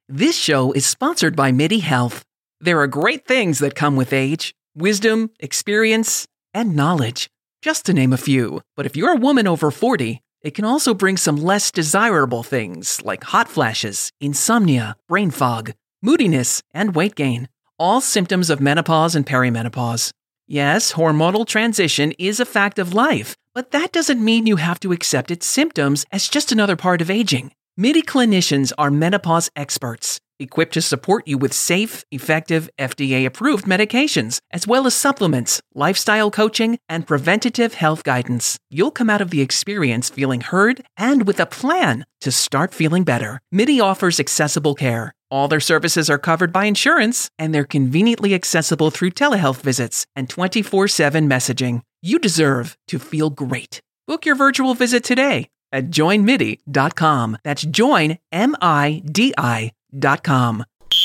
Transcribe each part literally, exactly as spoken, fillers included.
This show is sponsored by MIDI Health. There are great things that come with age, wisdom, experience, and knowledge, just to name a few. But if you're a woman over forty, it can also bring some less desirable things like hot flashes, insomnia, brain fog, moodiness, and weight gain. All symptoms of menopause and perimenopause. Yes, hormonal transition is a fact of life, but that doesn't mean you have to accept its symptoms as just another part of aging. MIDI clinicians are menopause experts, equipped to support you with safe, effective, F D A-approved medications, as well as supplements, lifestyle coaching, and preventative health guidance. You'll come out of the experience feeling heard and with a plan to start feeling better. MIDI offers accessible care. All their services are covered by insurance, and they're conveniently accessible through telehealth visits and twenty-four seven messaging. You deserve to feel great. Book your virtual visit today at join midi dot com. That's join, M I D I dot com.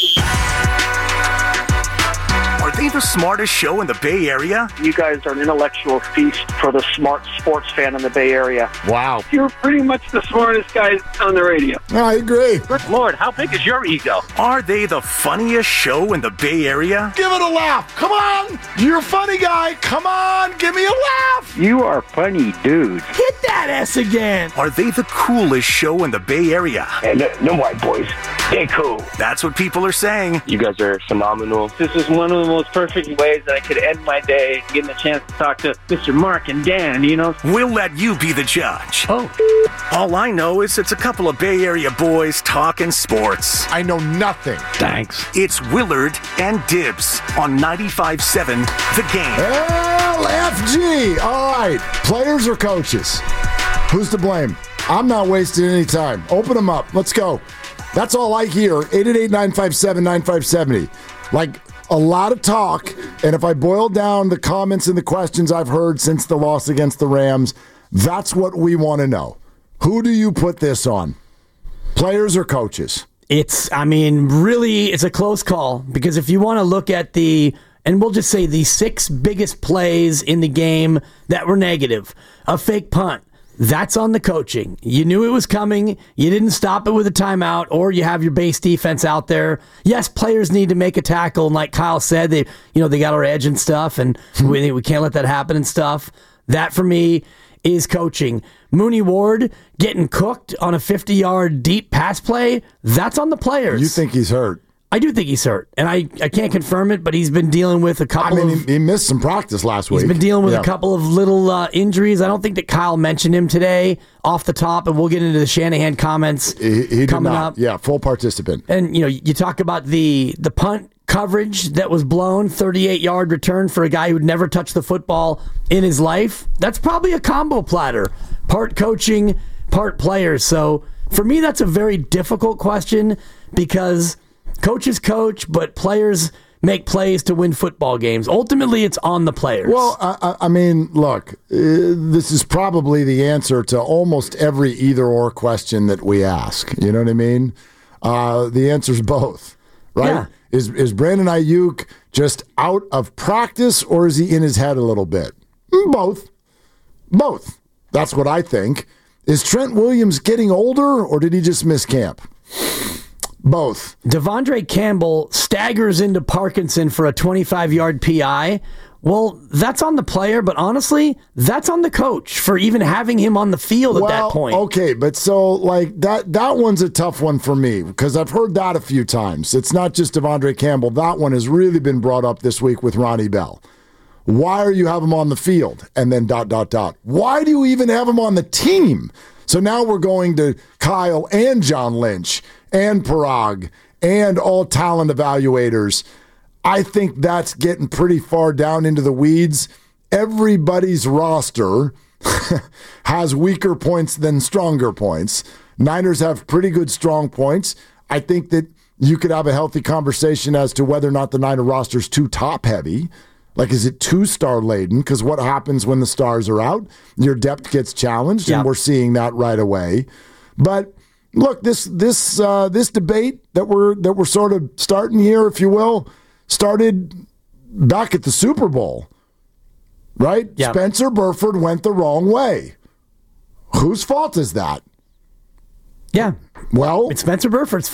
Are they the smartest show in the Bay Area? You guys are an intellectual feast for the smart sports fan in the Bay Area. Wow. You're pretty much the smartest guys on the radio. I agree. Good Lord, how big is your ego? Are they the funniest show in the Bay Area? Give it a laugh. Come on. You're a funny guy. Come on. Give me a laugh. You are funny, dude. Hit that S again. Are they the coolest show in the Bay Area? And them white boys, they cool. That's what people are saying. You guys are phenomenal. This is one of the most perfect ways that I could end my day, getting a chance to talk to Mister Mark and Dan, you know? We'll let you be the judge. Oh. All I know is it's a couple of Bay Area boys talking sports. I know nothing. Thanks. It's Willard and Dibs on ninety-five seven The Game. L F G. All right. Players or coaches? Who's to blame? I'm not wasting any time. Open them up. Let's go. That's all I hear. eight eight eight, nine five seven, nine five seven zero. Like, a lot of talk, and if I boil down the comments and the questions I've heard since the loss against the Rams, that's what we want to know. Who do you put this on? Players or coaches? It's, I mean, really, it's a close call, because if you want to look at the, and we'll just say the six biggest plays in the game that were negative, a fake punt, that's on the coaching. You knew it was coming. You didn't stop it with a timeout, or you have your base defense out there. Yes, players need to make a tackle, and like Kyle said, they, you know, they got our edge and stuff, and we, we can't let that happen and stuff. That for me is coaching. Mooney Ward getting cooked on a fifty-yard deep pass play. That's on the players. You think he's hurt? I do think he's hurt, and I, I can't confirm it, but he's been dealing with a couple I mean, of... he, he missed some practice last week. He's been dealing with yeah. a couple of little uh, injuries. I don't think that Kyle mentioned him today off the top, and we'll get into the Shanahan comments he, he coming did not. up. Yeah, full participant. And, you know, you talk about the, the punt coverage that was blown, thirty-eight-yard return for a guy who'd never touched the football in his life. That's probably a combo platter. Part coaching, part players. So, for me, that's a very difficult question, because... coaches coach, but players make plays to win football games. Ultimately, it's on the players. Well, I, I mean, look, uh, this is probably the answer to almost every either-or question that we ask. You know what I mean? Uh, the answer is both, right? Yeah. Is is Brandon Ayuk just out of practice, or is he in his head a little bit? Both. Both. That's what I think. Is Trent Williams getting older, or did he just miss camp? Both. Devondre Campbell staggers into Parkinson for a twenty-five-yard P I. Well, that's on the player, but honestly, that's on the coach for even having him on the field well, at that point. Okay, but so like that that one's a tough one for me, because I've heard that a few times. It's not just Devondre Campbell. That one has really been brought up this week with Ronnie Bell. Why are you have him on the field? And then dot, dot, dot. Why do you even have him on the team? So now we're going to Kyle and John Lynch and Parag and all talent evaluators. I think that's getting pretty far down into the weeds. Everybody's roster has weaker points than stronger points. Niners have pretty good strong points. I think that you could have a healthy conversation as to whether or not the Niner roster is too top-heavy. Like, is it two-star laden? Because what happens when the stars are out? Your depth gets challenged, yeah. and we're seeing that right away. But look, this this uh, this debate that we're that we're sort of starting here, if you will, started back at the Super Bowl, right? Yeah. Spencer Burford went the wrong way. Whose fault is that? Yeah. Well, It's Spencer Burford's fault.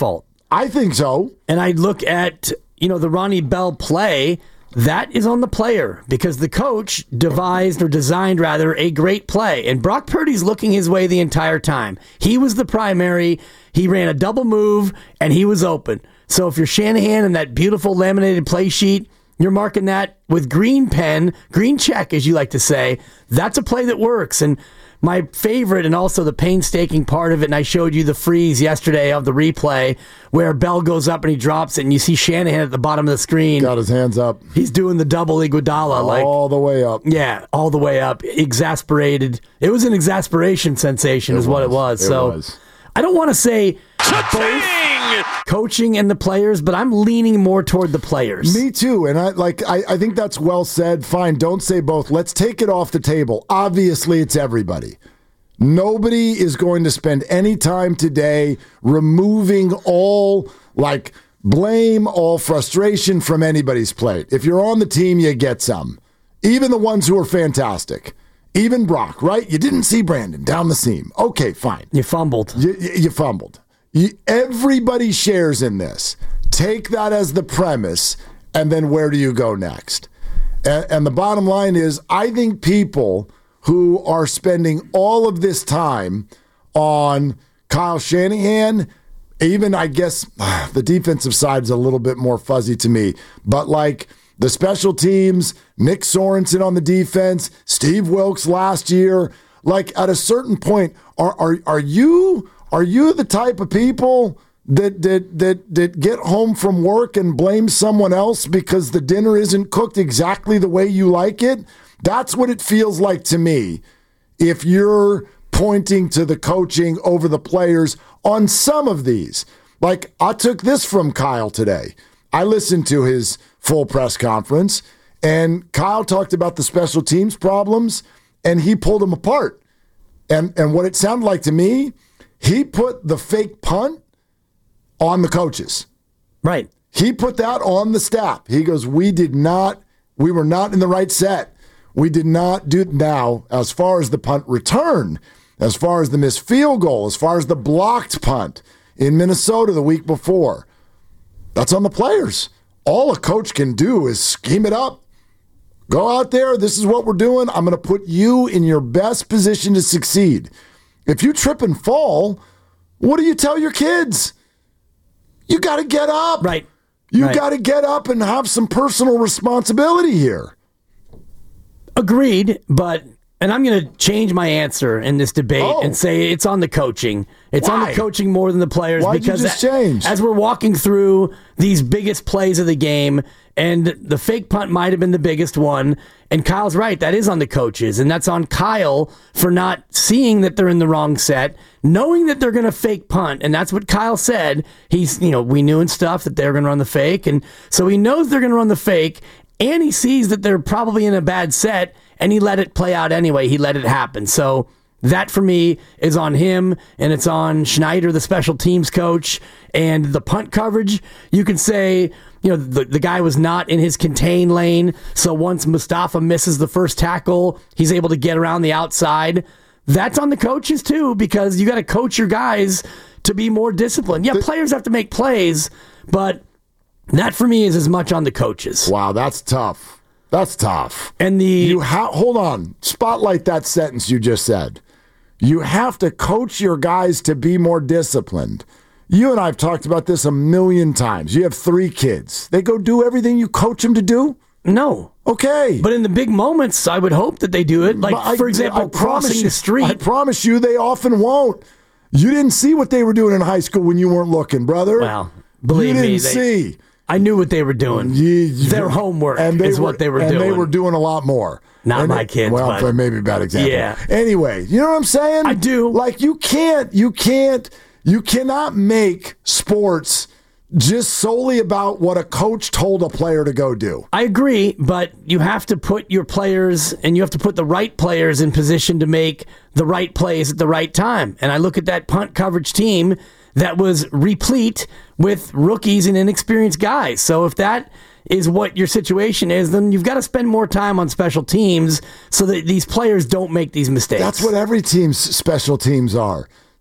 I think so. And I look at, you know, the Ronnie Bell play, that is on the player because the coach devised or designed rather a great play. And Brock Purdy's looking his way the entire time. He was the primary. He ran a double move and he was open. So if you're Shanahan and that beautiful laminated play sheet, you're marking that with green pen, green check, as you like to say. That's a play that works. And my favorite and also the painstaking part of it, and I showed you the freeze yesterday of the replay where Bell goes up and he drops it, and you see Shanahan at the bottom of the screen. Got his hands up. He's doing the double Iguodala. Like, all the way up. Yeah, all the way up. Exasperated. It was an exasperation sensation It is was. what it was. It so was. I don't want to say both coaching and the players, but I'm leaning more toward the players. Me too, and I like. I, I think that's well said. Fine, don't say both. Let's take it off the table. Obviously, it's everybody. Nobody is going to spend any time today removing all like blame, all frustration from anybody's plate. If you're on the team, you get some. Even the ones who are fantastic. Even Brock, right? You didn't see Brandon down the seam. Okay, fine. You fumbled. You, you, you fumbled. You, everybody shares in this. Take that as the premise, and then where do you go next? And, and the bottom line is, I think people who are spending all of this time on Kyle Shanahan, even I guess the defensive side is a little bit more fuzzy to me, but like the special teams, Nick Sorensen on the defense, Steve Wilkes last year, like at a certain point, are are are you are you the type of people that that that that get home from work and blame someone else because the dinner isn't cooked exactly the way you like it? That's what it feels like to me if you're pointing to the coaching over the players on some of these. Like, I took this from Kyle today. I listened to his full press conference, and Kyle talked about the special teams problems, and he pulled them apart. And, and what it sounded like to me, he put the fake punt on the coaches. Right. He put that on the staff. He goes, we did not, we were not in the right set. We did not do now, as far as the punt return, as far as the missed field goal, as far as the blocked punt in Minnesota the week before. That's on the players. All a coach can do is scheme it up. Go out there. This is what we're doing. I'm going to put you in your best position to succeed. If you trip and fall, what do you tell your kids? You got to get up. Right. You right. got to get up and have some personal responsibility here. Agreed, but, and I'm going to change my answer in this debate oh. and say it's on the coaching. It's Why? on the coaching more than the players. Why'd because you just a- change? As we're walking through these biggest plays of the game, and the fake punt might have been the biggest one, and Kyle's right, that is on the coaches, and that's on Kyle for not seeing that they're in the wrong set, knowing that they're going to fake punt, and that's what Kyle said. He's, you know, we knew and stuff that they're going to run the fake, and so he knows they're going to run the fake, and he sees that they're probably in a bad set, and he let it play out anyway. He let it happen. So that, for me, is on him, and it's on Schneider, the special teams coach, and the punt coverage. You can say, you know, the, the guy was not in his contain lane, so once Mustafa misses the first tackle, he's able to get around the outside. That's on the coaches, too, because you got to coach your guys to be more disciplined. Yeah, players have to make plays, but that, for me, is as much on the coaches. Wow, that's tough. That's tough. And the you ha- hold on. Spotlight that sentence you just said. You have to coach your guys to be more disciplined. You and I have talked about this a million times. You have three kids. They go do everything you coach them to do? No. Okay. But in the big moments, I would hope that they do it. Like, I, for example, I crossing you, the street. I promise you they often won't. You didn't see what they were doing in high school when you weren't looking, brother. Well, believe you didn't me, they, see. I knew what they were doing. You, you, Their homework and they is were, what they were and doing. And they were doing a lot more. Not and my it, kids. Well, but maybe a bad example. Yeah. Anyway, you know what I'm saying? I do. Like, you can't, you can't, you cannot make sports just solely about what a coach told a player to go do. I agree, but you have to put your players and you have to put the right players in position to make the right plays at the right time. And I look at that punt coverage team that was replete with rookies and inexperienced guys. So if that is what your situation is, then you've got to spend more time on special teams so that these players don't make these mistakes. That's what every team's special teams are.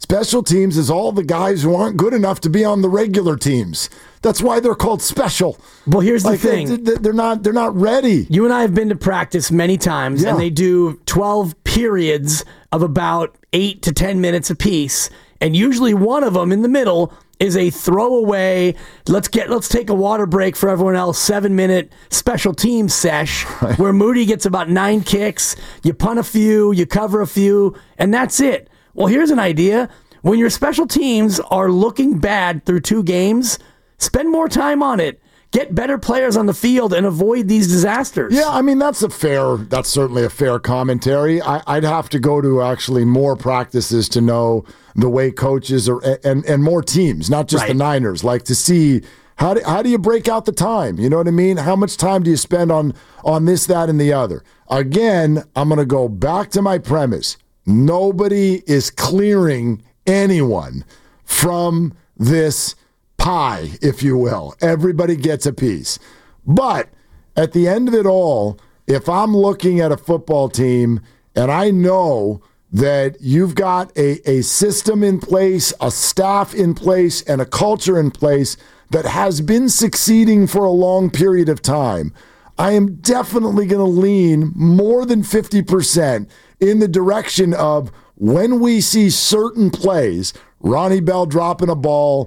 Special teams is all the guys who aren't good enough to be on the regular teams. That's why they're called special. Well, here's the like, thing. They, they're not they're not ready. You and I have been to practice many times, Yeah. and they do twelve periods of about eight to ten minutes apiece, and usually one of them in the middle is a throwaway, let's get let's take a water break for everyone else, seven-minute special teams sesh, right, where Moody gets about nine kicks, you punt a few, you cover a few, and that's it. Well, here's an idea. When your special teams are looking bad through two games, spend more time on it. Get better players on the field and avoid these disasters. Yeah, I mean, that's a fair, that's certainly a fair commentary. I, I'd have to go to actually more practices to know the way coaches are, and, and more teams, not just right. the Niners, like to see how do, how do you break out the time? You know what I mean? How much time do you spend on, on this, that, and the other? Again, I'm going to go back to my premise. Nobody is clearing anyone from this pie, if you will. Everybody gets a piece. But at the end of it all, if I'm looking at a football team and I know that you've got a, a system in place, a staff in place, and a culture in place that has been succeeding for a long period of time, I am definitely going to lean more than fifty percent in the direction of when we see certain plays, Ronnie Bell dropping a ball,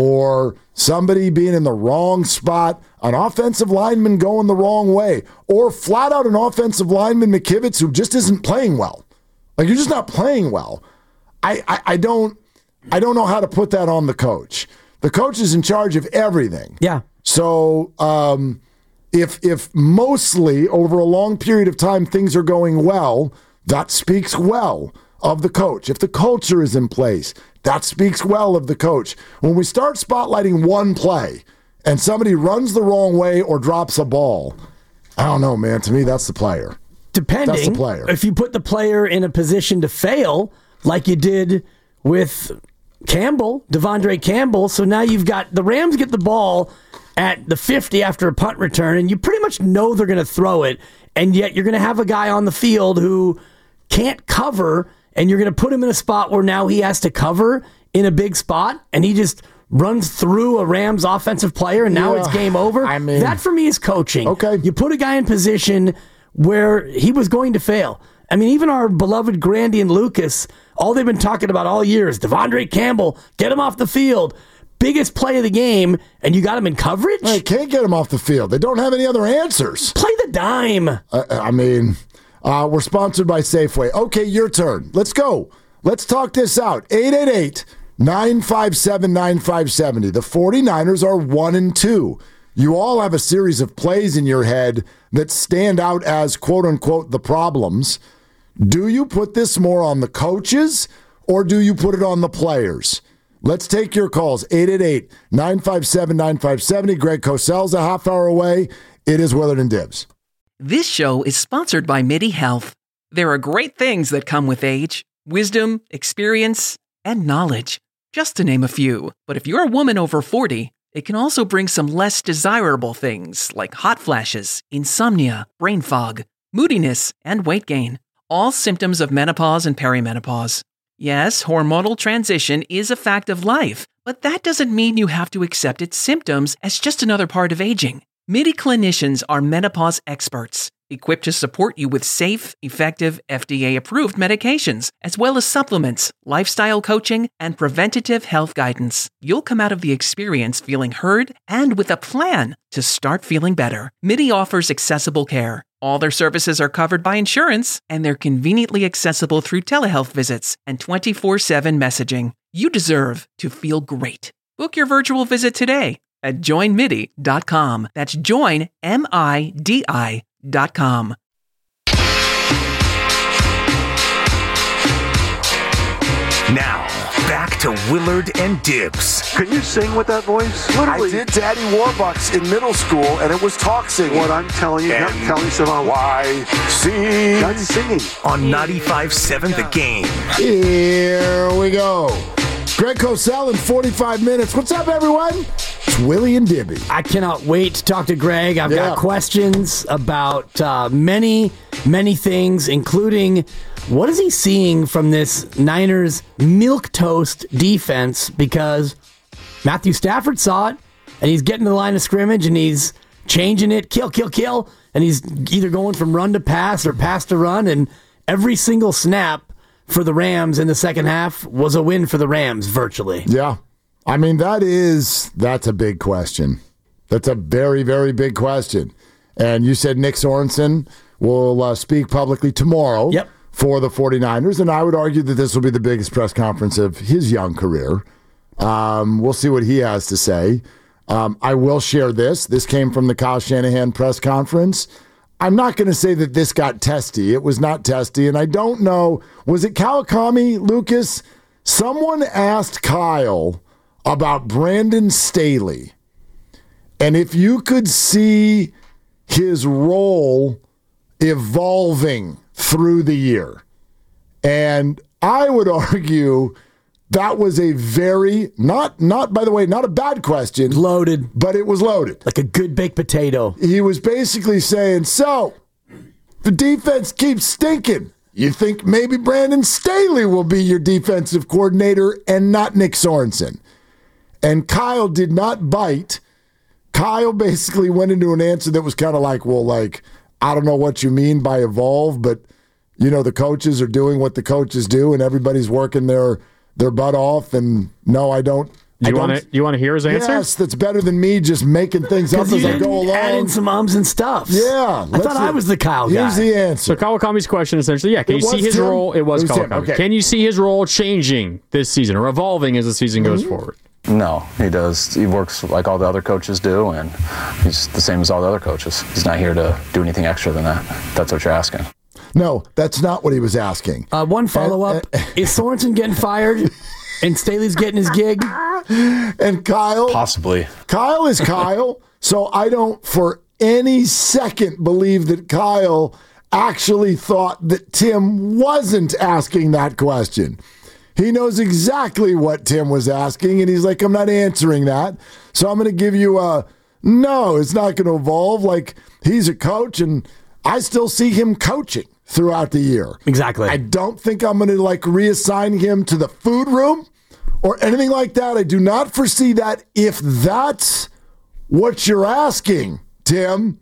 or somebody being in the wrong spot, an offensive lineman going the wrong way, or flat out an offensive lineman, McKivitz, who just isn't playing well. Like, you're just not playing well. I, I, I don't I don't know how to put that on the coach. The coach is in charge of everything. Yeah. So um, if if mostly over a long period of time things are going well, that speaks well of the coach. If the culture is in place, that speaks well of the coach. When we start spotlighting one play and somebody runs the wrong way or drops a ball, I don't know, man. To me, that's the player. Depending, that's the player. If you put the player in a position to fail, like you did with Campbell, Devondre Campbell, so now you've got the Rams get the ball at the fifty after a punt return, and you pretty much know they're going to throw it, and yet you're going to have a guy on the field who can't cover, and you're going to put him in a spot where now he has to cover in a big spot, and he just runs through a Rams offensive player, and now yeah, it's game over. I mean, that for me is coaching. Okay. You put a guy in position where he was going to fail. I mean, even our beloved Grandy and Lucas, all they've been talking about all year is Devondre Campbell, get him off the field. Biggest play of the game, and you got him in coverage? They can't get him off the field. They don't have any other answers. Play the dime. Uh, I mean... Uh, we're sponsored by Safeway. Okay, your turn. Let's go. Let's talk this out. eight eight eight, nine five seven, nine five seven zero. The 49ers are one and two. You all have a series of plays in your head that stand out as, quote unquote, the problems. Do you put this more on the coaches or do you put it on the players? Let's take your calls. eight eight eight, nine five seven, nine five seven zero. Greg Cosell's a half hour away. It is Willard and Dibs. This show is sponsored by MIDI Health. There are great things that come with age, wisdom, experience, and knowledge, just to name a few. But if you're a woman over forty, it can also bring some less desirable things like hot flashes, insomnia, brain fog, moodiness, and weight gain, all symptoms of menopause and perimenopause. Yes, hormonal transition is a fact of life, but that doesn't mean you have to accept its symptoms as just another part of aging. MIDI clinicians are menopause experts, equipped to support you with safe, effective, F D A-approved medications, as well as supplements, lifestyle coaching, and preventative health guidance. You'll come out of the experience feeling heard and with a plan to start feeling better. MIDI offers accessible care. All their services are covered by insurance, and they're conveniently accessible through telehealth visits and twenty-four seven messaging. You deserve to feel great. Book your virtual visit today at join midi dot com. That's join, M I D I dot com. Now, back to Willard and Dibs. Can you sing with that voice? Literally. I did Daddy Warbucks in middle school, and it was talk singing. What I'm telling you, I'm telling you something. Why sing? That's singing. On ninety-five seven The Game. Here we go. Greg Cosell in forty-five minutes. What's up, everyone? It's Willie and Dibby. I cannot wait to talk to Greg. I've Yeah. got questions about uh, many, many things, including what is he seeing from this Niners milquetoast defense, because Matthew Stafford saw it, and he's getting to the line of scrimmage, and he's changing it, kill, kill, kill, and he's either going from run to pass or pass to run, and every single snap for the Rams in the second half was a win for the Rams, virtually. Yeah. I mean, that is, that's a big question. That's a very, very big question. And you said Nick Sorensen will uh, speak publicly tomorrow Yep. for the 49ers, and I would argue that this will be the biggest press conference of his young career. Um, we'll see what he has to say. Um, I will share this. This came from the Kyle Shanahan press conference. I'm not going to say that this got testy. It was not testy, and I don't know. Was it Kawakami, Lucas? Someone asked Kyle about Brandon Staley, and if you could see his role evolving through the year. And I would argue that was a very, not, not by the way, not a bad question. Loaded. But it was loaded. Like a good baked potato. He was basically saying, so, the defense keeps stinking. You think maybe Brandon Staley will be your defensive coordinator and not Nick Sorensen? And Kyle did not bite. Kyle basically went into an answer that was kind of like, well, like, I don't know what you mean by evolve, but, you know, the coaches are doing what the coaches do, and everybody's working their their butt off, and no, I don't. You want to you want to hear his answer? Yes, that's better than me just making things up as I go along. Add in some ums and stuffs. Yeah. I thought I was the Kyle guy. Here's the answer. So Kawakami's question essentially, yeah, can It you see was his Tim? role? It was, It was Tim, Kawakami. okay. Can you see his role changing this season or evolving as the season goes Mm-hmm. forward? No, he does. He works like all the other coaches do, and he's the same as all the other coaches. He's not here to do anything extra than that. That's what you're asking. No, that's not what he was asking. Uh, one follow-up. Is Sorensen getting fired and Staley's getting his gig? And Kyle? Possibly. Kyle is Kyle, so I don't for any second believe that Kyle actually thought that Tim wasn't asking that question. He knows exactly what Tim was asking, and he's like, I'm not answering that. So I'm going to give you a, no, it's not going to evolve. Like, he's a coach, and I still see him coaching throughout the year. Exactly. I don't think I'm going to, like, reassign him to the food room or anything like that. I do not foresee that if that's what you're asking, Tim.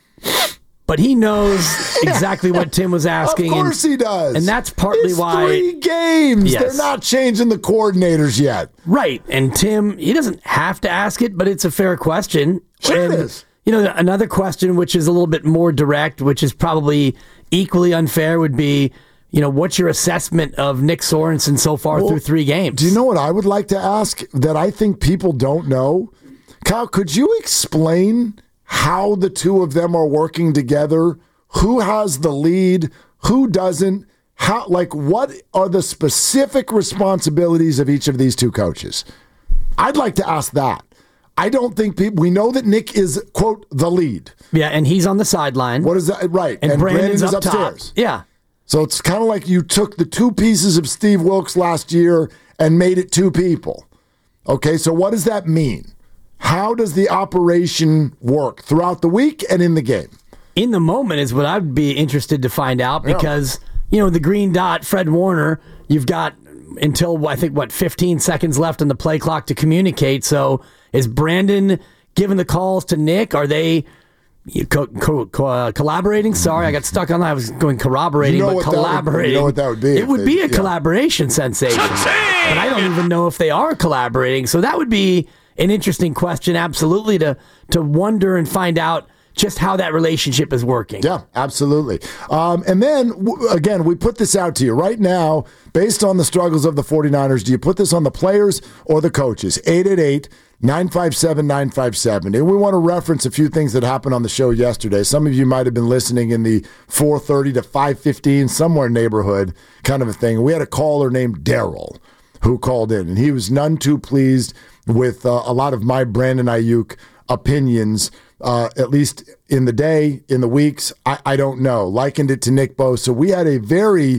But he knows exactly what Tim was asking. Of course and, he does. And that's partly it's why... three games. Yes. They're not changing the coordinators yet. Right. And Tim, he doesn't have to ask it, but it's a fair question. Sure and, it is. You know, another question which is a little bit more direct, which is probably equally unfair, would be, you know, what's your assessment of Nick Sorensen so far Well, through three games? Do you know what I would like to ask that I think people don't know? Kyle, could you explain how the two of them are working together? Who has the lead? Who doesn't? How, like, what are the specific responsibilities of each of these two coaches? I'd like to ask that. I don't think people, we know that Nick is, quote, the lead. Yeah, and he's on the sideline. What is that? Right. And, and Brandon's Brandon is up upstairs. top. Yeah. So it's kind of like you took the two pieces of Steve Wilkes last year and made it two people. Okay, so what does that mean? How does the operation work throughout the week and in the game? In the moment is what I'd be interested to find out, Yeah. because, you know, the green dot, Fred Warner, you've got until, I think, what, fifteen seconds left on the play clock to communicate. So is Brandon giving the calls to Nick? Are they co- co- co- uh, collaborating? Sorry, I got stuck on that. I was going corroborating, You know but what that would- collaborating. you know what that would be It if would they- be a yeah. collaboration sensation. But I don't even know if they are collaborating. So that would be an interesting question, absolutely, to to wonder and find out just how that relationship is working. Yeah, absolutely. Um, and then, w- again, we put this out to you right now, based on the struggles of the 49ers. Do you put this on the players or the coaches? eight eight eight, nine five seven, nine five seven. And we want to reference a few things that happened on the show yesterday. Some of you might have been listening in the four thirty to five fifteen, somewhere neighborhood kind of a thing. We had a caller named Daryl who called in, and he was none too pleased with uh, a lot of my Brandon Ayuk opinions, uh, at least in the day, in the weeks. I, I don't know. Likened it to Nick Bosa. We had a very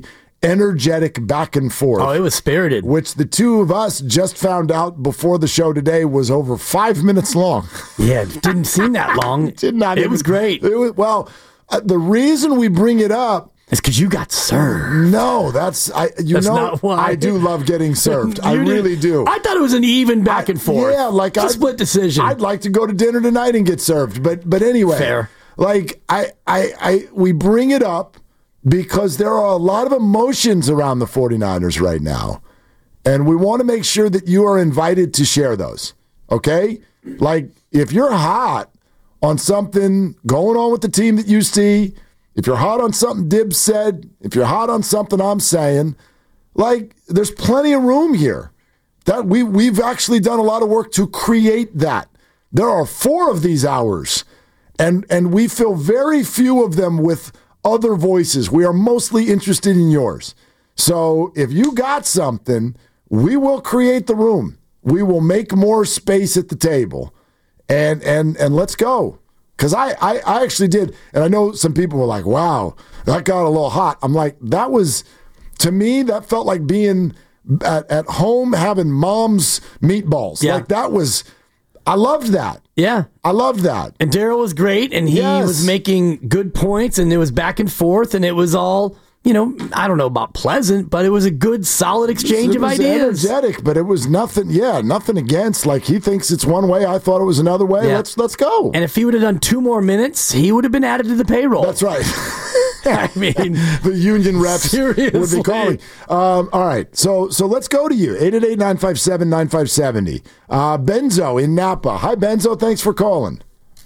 energetic back and forth. Oh, it was spirited. Which the two of us just found out before the show today was over five minutes long. Yeah, it didn't seem that long. It did not. It even, was great. It was, well, uh, the reason we bring it up it's because you got served. No, that's I. You that's know, not why. I do love getting served. I did. really do. I thought it was an even back I, and forth. Yeah, like a I split decision. I'd like to go to dinner tonight and get served, but but anyway, fair. Like I, I, I, we bring it up because there are a lot of emotions around the 49ers right now, and we want to make sure that you are invited to share those. Okay, like if you're hot on something going on with the team that you see. If you're hot on something Dibs said, if you're hot on something I'm saying, like there's plenty of room here. That we we've actually done a lot of work to create that. There are four of these hours, and and we fill very few of them with other voices. We are mostly interested in yours. So if you got something, we will create the room. We will make more space at the table, and and and let's go. Because I, I, I actually did, and I know some people were like, wow, that got a little hot. I'm like, that was, to me, that felt like being at, at home having mom's meatballs. Yeah. Like that was, I loved that. Yeah. I loved that. And Daryl was great, and he Yes. was making good points, and it was back and forth, and it was all, you know, I don't know about pleasant, but it was a good, solid exchange it of was ideas. Energetic, but it was nothing, yeah, nothing against. Like he thinks it's one way, I thought it was another way. Yeah. Let's let's go. And if he would have done two more minutes, he would have been added to the payroll. That's right. I mean, the union reps seriously. would be calling. Um, all right, so so let's go to you. eight eight eight, nine five seven, nine five seven zero. Uh, Benzo in Napa. Hi, Benzo. Thanks for calling.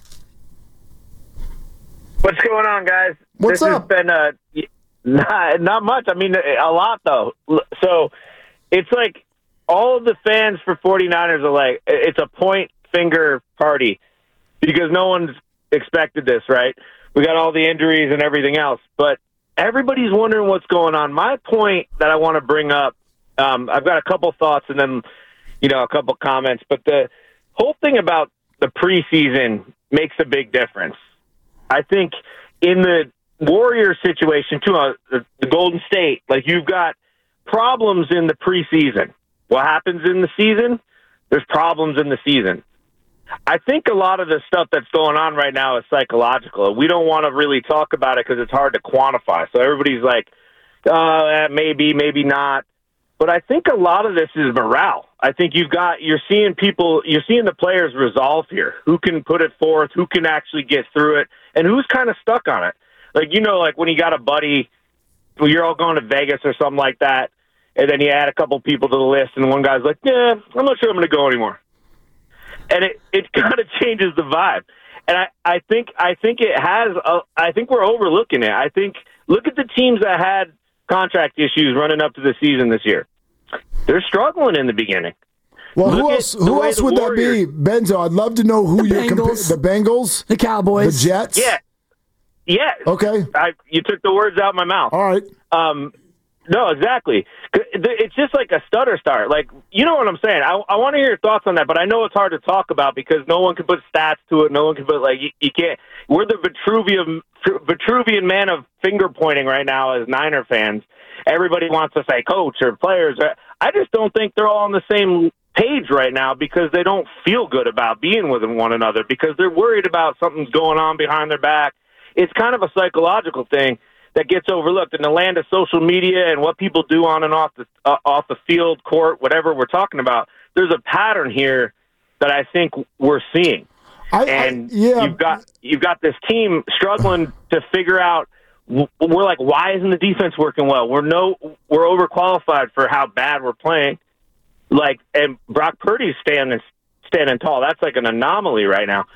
What's going on, guys? What's this up? Has been a, not, not much. I mean, a lot, though. So it's like all of the fans for 49ers are like, it's a point finger party because no one's expected this, right? We got all the injuries and everything else, but everybody's wondering what's going on. My point that I want to bring up, um, I've got a couple thoughts and then, you know, a couple comments, but the whole thing about the preseason makes a big difference. I think in the Warriors situation, too, uh, the, the Golden State, like you've got problems in the preseason. What happens in the season? There's problems in the season. I think a lot of the stuff that's going on right now is psychological. We don't want to really talk about it because it's hard to quantify. So everybody's like, uh, maybe, maybe not. But I think a lot of this is morale. I think you've got, you're seeing people, you're seeing the players resolve here. Who can put it forth? Who can actually get through it? And who's kind of stuck on it? Like, you know, like when you got a buddy, well, you're all going to Vegas or something like that, and then you add a couple people to the list, and one guy's like, yeah, I'm not sure I'm going to go anymore. And it, it kind of changes the vibe. And I, I think I think it has, a, I think we're overlooking it. I think, look at the teams that had contract issues running up to the season this year. They're struggling in the beginning. Well, Look who else? at the Who way else the would Warriors- that be, Benzo? I'd love to know who The you're comparing. Bengals. The Bengals, The Cowboys. the Jets. Yeah. Yeah. Okay. I, you took the words out of my mouth. All right. Um, no, exactly. It's just like a stutter start. Like, you know what I'm saying? I, I want to hear your thoughts on that, but I know it's hard to talk about because no one can put stats to it. No one can put, like, you, you can't. We're the Vitruvian, Vitruvian man of finger pointing right now as Niner fans. Everybody wants to say coach or players. I just don't think they're all on the same page right now because they don't feel good about being with one another because they're worried about something's going on behind their back. It's kind of a psychological thing that gets overlooked in the land of social media and what people do on and off the uh, off the field, court, whatever we're talking about. There's a pattern here that I think we're seeing, I, and I, yeah. you've got you've got this team struggling to figure out. We're like, why isn't the defense working well? We're no, we're overqualified for how bad we're playing. Like, and Brock Purdy's standing standing tall. That's like an anomaly right now.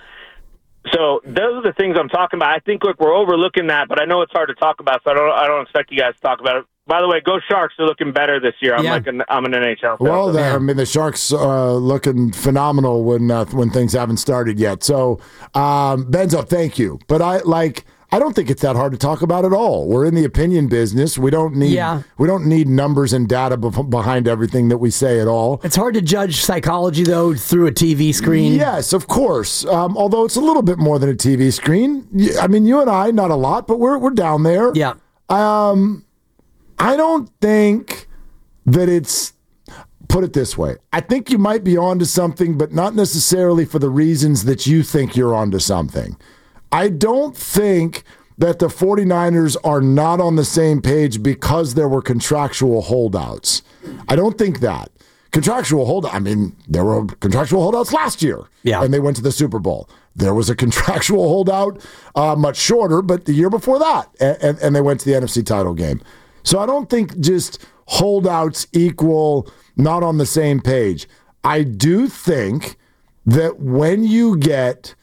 So those are the things I'm talking about. I think, look, we're overlooking that, but I know it's hard to talk about, so I don't I don't expect you guys to talk about it. By the way, go Sharks! They're looking better this year. I'm Yeah. like an, I'm an N H L fan. Well, I mean, the Sharks uh, looking phenomenal when uh, when things haven't started yet. So, um, Benzo, thank you. But I like. I don't think it's that hard to talk about at all. We're in the opinion business. We don't need Yeah. we don't need numbers and data bef- behind everything that we say at all. It's hard to judge psychology, though, through a T V screen. Yes, of course. Um, although it's a little bit more than a T V screen. Y- I mean, you and I, not a lot, but we're we're down there. Yeah. Um, I don't think that it's, put it this way, I think you might be onto something, but not necessarily for the reasons that you think you're onto something. I don't think that the 49ers are not on the same page because there were contractual holdouts. I don't think that. Contractual holdout, I mean, there were contractual holdouts last year, yeah. and they went to the Super Bowl. There was a contractual holdout, uh, much shorter, but the year before that, and, and, and they went to the N F C title game. So I don't think just holdouts equal not on the same page. I do think that when you get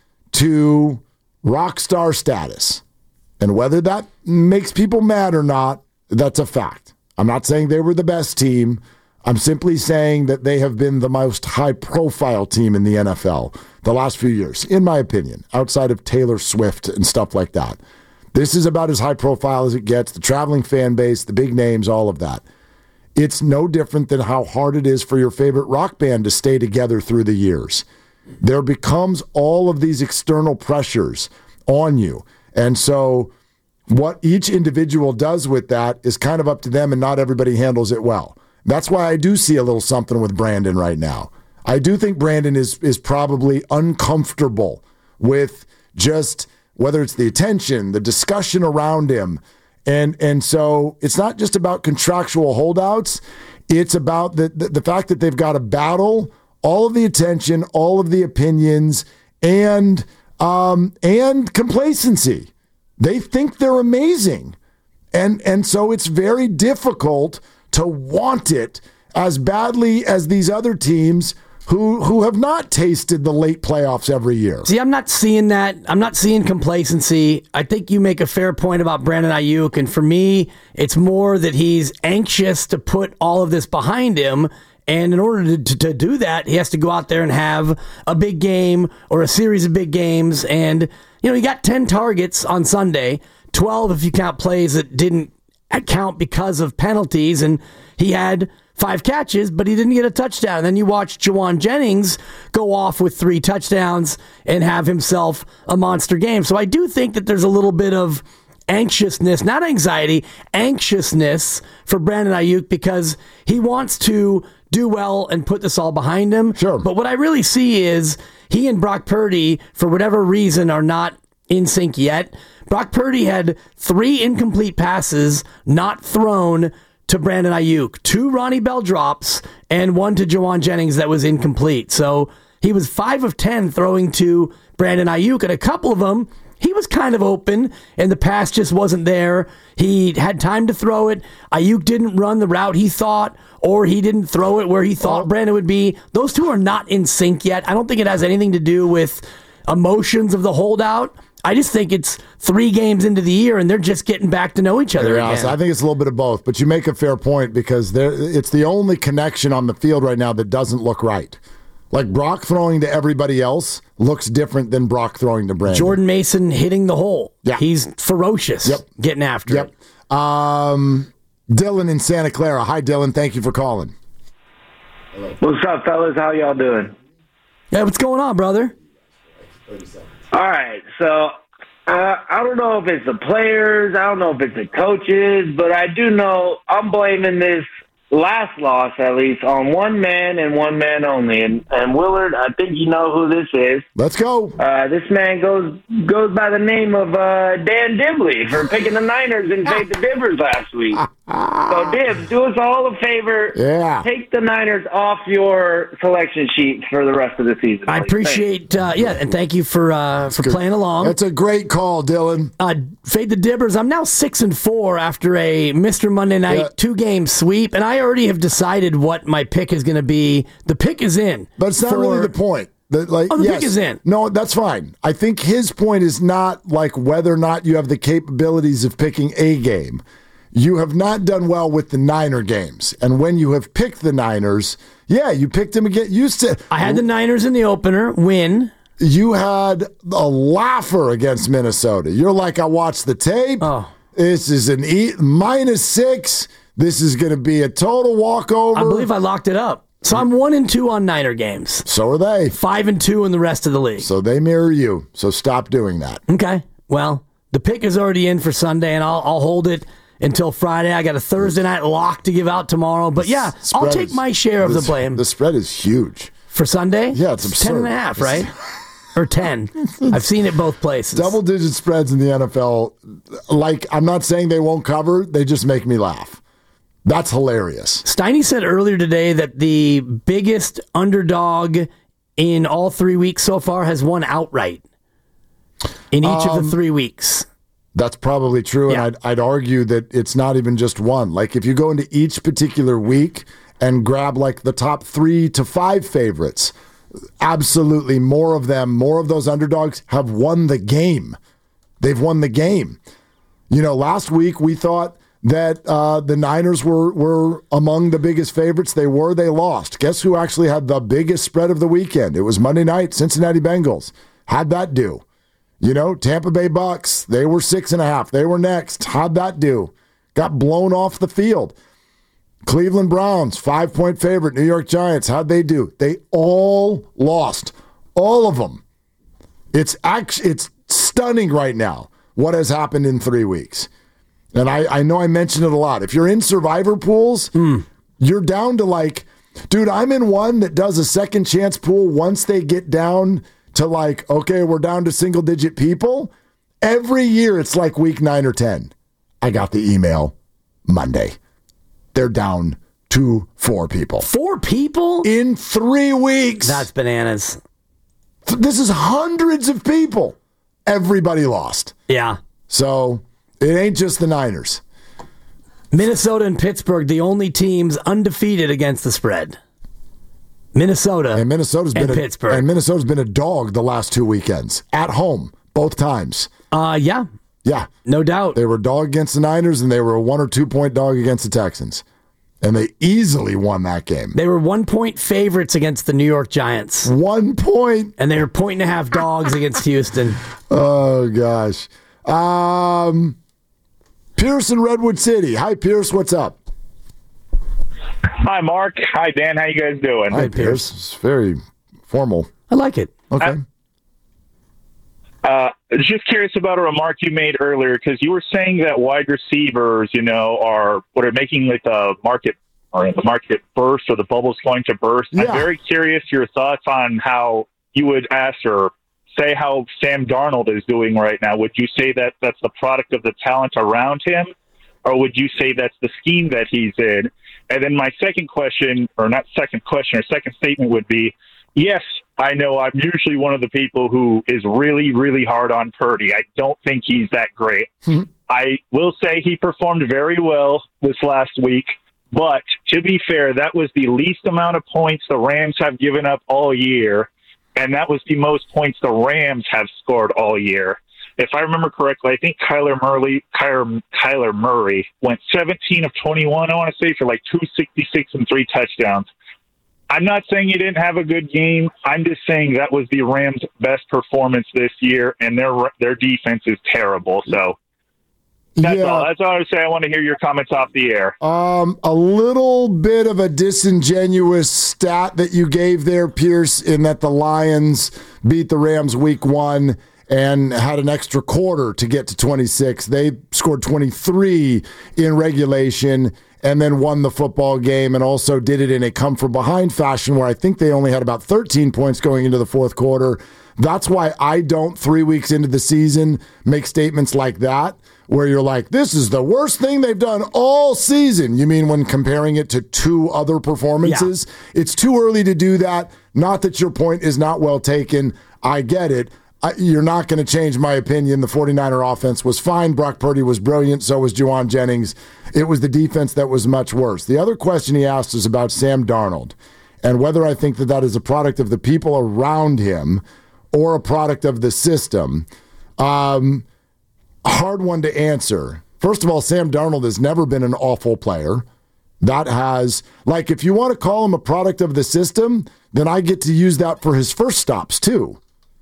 to rock star status, and whether that makes people mad or not, that's a fact. I'm not saying they were the best team. I'm simply saying that they have been the most high-profile team in the N F L the last few years, in my opinion, outside of Taylor Swift and stuff like that. This is about as high-profile as it gets, the traveling fan base, the big names, all of that. It's no different than how hard it is for your favorite rock band to stay together through the years. There becomes all of these external pressures on you. And so what each individual does with that is kind of up to them, and not everybody handles it well. That's why I do see a little something with Brandon right now. I do think Brandon is is probably uncomfortable with just whether it's the attention, the discussion around him. And and so it's not just about contractual holdouts. It's about the, the, the fact that they've got to battle all of the attention, all of the opinions, and um, and complacency. They think they're amazing. And and so it's very difficult to want it as badly as these other teams who who have not tasted the late playoffs every year. See, I'm not seeing that. I'm not seeing complacency. I think you make a fair point about Brandon Ayuk, and for me, it's more that he's anxious to put all of this behind him, and in order to, to, to do that, he has to go out there and have a big game or a series of big games, and you know, he got ten targets on Sunday, twelve if you count plays that didn't count because of penalties, and he had five catches, but he didn't get a touchdown. And then you watch Jauan Jennings go off with three touchdowns and have himself a monster game. So I do think that there's a little bit of anxiousness, not anxiety, anxiousness for Brandon Ayuk because he wants to do well and put this all behind him. Sure. But what I really see is he and Brock Purdy, for whatever reason, are not in sync yet. Brock Purdy had three incomplete passes not thrown to Brandon Ayuk, two Ronnie Bell drops, and one to Jauan Jennings that was incomplete. So he was five of ten throwing to Brandon Ayuk, and a couple of them, he was kind of open, and the pass just wasn't there. He had time to throw it. Ayuk didn't run the route he thought, or he didn't throw it where he thought Brandon would be. Those two are not in sync yet. I don't think it has anything to do with emotions of the holdout. I just think it's three games into the year, and they're just getting back to know each other yeah, again. So I think it's a little bit of both, but you make a fair point because there, it's the only connection on the field right now that doesn't look right. Like Brock throwing to everybody else looks different than Brock throwing to Brandon. Jordan Mason hitting the hole. Yeah. He's ferocious yep. getting after yep. it. Um, Dylan in Santa Clara. Hi, Dylan. Thank you for calling. What's up, fellas? How y'all doing? Yeah, what's going on, brother? All right, so uh, I don't know if it's the players, I don't know if it's the coaches, but I do know I'm blaming this last loss, at least, on one man and one man only. And, and Willard, I think you know who this is. Let's go. Uh, this man goes goes by the name of uh, Dan Dibley for picking the Niners and Fade the Dibbers last week. So, Dib, do us all a favor. Yeah. Take the Niners off your selection sheet for the rest of the season. I appreciate, uh, yeah, and thank you for uh, for good. playing along. That's a great call, Dylan. Uh, Fade the Dibbers. I'm now six and four after a Mister Monday Night yeah. two game sweep, and I already have decided what my pick is going to be. The pick is in, but it's not for, really the point. The, like, oh, the yes, pick is in. No, that's fine. I think his point is not like whether or not you have the capabilities of picking a game. You have not done well with the Niner games. And when you have picked the Niners, yeah, you picked them again. Used to. I had the Niners in the opener, win. You had a laugher against Minnesota. You're like, I watched the tape. Oh. This is an e- minus six. This is going to be a total walkover. I believe I locked it up. So I'm one and two on Niner games. So are they. Five and two in the rest of the league. So they mirror you. So stop doing that. Okay. Well, the pick is already in for Sunday, and I'll, I'll hold it until Friday. I got a Thursday night lock to give out tomorrow. But yeah, Spread I'll take is- my share of the blame. The spread is huge. For Sunday? Yeah, it's absurd. ten and a half, right? Or ten. I've seen it both places. Double-digit spreads in the N F L, like, I'm not saying they won't cover, they just make me laugh. That's hilarious. Steiny said earlier today that the biggest underdog in all three weeks so far has won outright in each Um, of the three weeks. That's probably true, Yeah. and I'd, I'd argue that it's not even just one. Like, if you go into each particular week and grab, like, the top three to five favorites, absolutely more of them, more of those underdogs have won the game. They've won the game. You know, last week we thought that uh, the Niners were, were among the biggest favorites. They were, they lost. Guess who actually had the biggest spread of the weekend? It was Monday night, Cincinnati Bengals. How'd that do? You know, Tampa Bay Bucks, they were six and a half. They were next. How'd that do? Got blown off the field. Cleveland Browns, five-point favorite. New York Giants, how'd they do? They all lost. All of them. It's actually, it's stunning right now what has happened in three weeks. And I, I know I mention it a lot. If you're in survivor pools, mm. you're down to like, dude, I'm in one that does a second chance pool once they get down to like, okay, we're down to single digit people. Every year it's like week nine or ten. I got the email Monday. They're down to four people. Four people? In three weeks. That's bananas. This is hundreds of people. Everybody lost. Yeah. So it ain't just the Niners. Minnesota and Pittsburgh, the only teams undefeated against the spread. Minnesota and Minnesota's been and a, Pittsburgh. And Minnesota's been a dog the last two weekends. At home, both times. Uh, yeah. Yeah. No doubt. They were a dog against the Niners, and they were a one or two point dog against the Texans. And they easily won that game. They were one point favorites against the New York Giants. One point. And they were point and a half dogs against Houston. Oh, gosh. Um, Pierce in Redwood City. Hi, Pierce. What's up? Hi, Mark. Hi, Dan. How you guys doing? Hi, Pierce. It's very formal. I like it. Okay. Uh, uh, just curious about a remark you made earlier, because you were saying that wide receivers, you know, are what are making like the market or the market burst, or the bubble's going to burst. Yeah. I'm very curious your thoughts on how you would ask or say how Sam Darnold is doing right now. Would you say that that's the product of the talent around him, or would you say that's the scheme that he's in? And then my second question, or not second question, or second statement would be, yes, I know I'm usually one of the people who is really, really hard on Purdy. I don't think he's that great. Mm-hmm. I will say he performed very well this last week, but to be fair, that was the least amount of points the Rams have given up all year, and that was the most points the Rams have scored all year. If I remember correctly, I think Kyler Murray, Kyler, Kyler Murray went seventeen of twenty-one, I want to say, for like two sixty-six and three touchdowns. I'm not saying he didn't have a good game. I'm just saying that was the Rams' best performance this year, and their their defense is terrible. So that's yeah. all. That's all I would say. I want to hear your comments off the air. Um, a little bit of a disingenuous stat that you gave there, Pierce, in that the Lions beat the Rams week one and had an extra quarter to get to twenty-six. They scored twenty-three in regulation and then won the football game, and also did it in a come-from-behind fashion where I think they only had about thirteen points going into the fourth quarter. That's why I don't, three weeks into the season, make statements like that, where you're like, this is the worst thing they've done all season. You mean when comparing it to two other performances? Yeah. It's too early to do that. Not that your point is not well taken. I get it. I, you're not going to change my opinion. The 49er offense was fine. Brock Purdy was brilliant. So was Juwan Jennings. It was the defense that was much worse. The other question he asked is about Sam Darnold and whether I think that that is a product of the people around him or a product of the system. Um, hard one to answer. First of all, Sam Darnold has never been an awful player. That has, like, if you want to call him a product of the system, then I get to use that for his first stops too.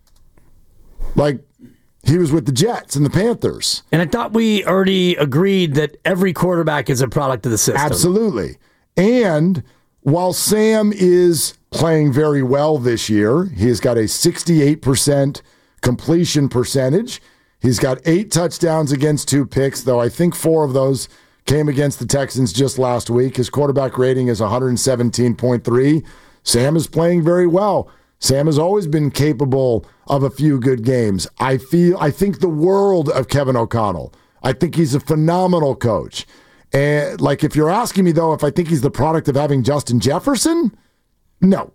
Like, he was with the Jets and the Panthers. And I thought we already agreed that every quarterback is a product of the system. Absolutely. And while Sam is playing very well this year, he's got a sixty-eight percent completion percentage. He's got eight touchdowns against two picks, though I think four of those came against the Texans just last week. His quarterback rating is one seventeen point three. Sam is playing very well. Sam has always been capable of a few good games. I feel, I think the world of Kevin O'Connell. I think he's a phenomenal coach. And like, if you're asking me though, if I think he's the product of having Justin Jefferson, no,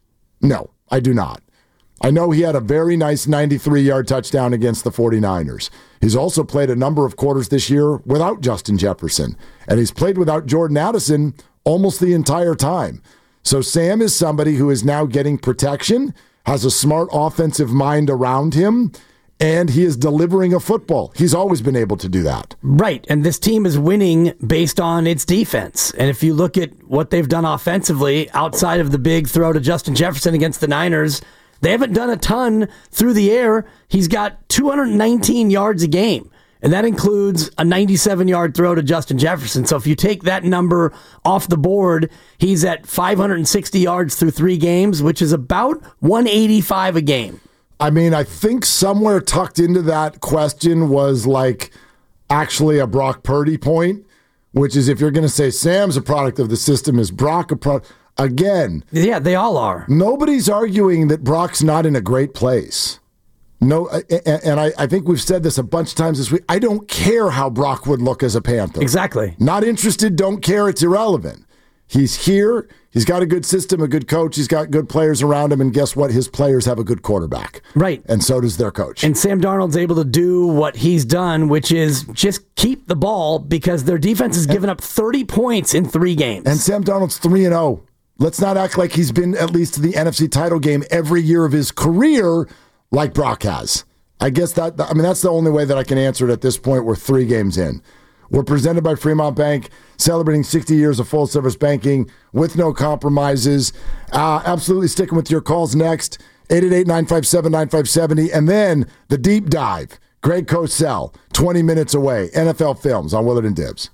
no, I do not. I know he had a very nice ninety-three-yard touchdown against the 49ers. He's also played a number of quarters this year without Justin Jefferson, and he's played without Jordan Addison almost the entire time. So Sam is somebody who is now getting protection, has a smart offensive mind around him, and he is delivering a football. He's always been able to do that. Right, and this team is winning based on its defense. And if you look at what they've done offensively, outside of the big throw to Justin Jefferson against the Niners, they haven't done a ton through the air. He's got two hundred nineteen yards a game, and that includes a ninety-seven-yard throw to Justin Jefferson. So if you take that number off the board, he's at five hundred sixty yards through three games, which is about one eighty-five a game. I mean, I think somewhere tucked into that question was like actually a Brock Purdy point, which is if you're going to say Sam's a product of the system, is Brock a product? Again. Yeah, they all are. Nobody's arguing that Brock's not in a great place. No, and I, I think we've said this a bunch of times this week. I don't care how Brock would look as a Panther. Exactly. Not interested, don't care, it's irrelevant. He's here, he's got a good system, a good coach, he's got good players around him, and guess what? His players have a good quarterback. Right. And so does their coach. And Sam Darnold's able to do what he's done, which is just keep the ball because their defense has given up thirty points in three games. And Sam Darnold's three and oh. Let's not act like he's been at least to the N F C title game every year of his career like Brock has. I guess that, I mean, that's the only way that I can answer it at this point. We're three games in. We're presented by Fremont Bank, celebrating sixty years of full-service banking with no compromises. Uh, absolutely sticking with your calls next. eight eight eight, nine five seven, nine five seven zero. And then the deep dive. Greg Cosell, twenty minutes away. N F L Films on Willard and Dibs.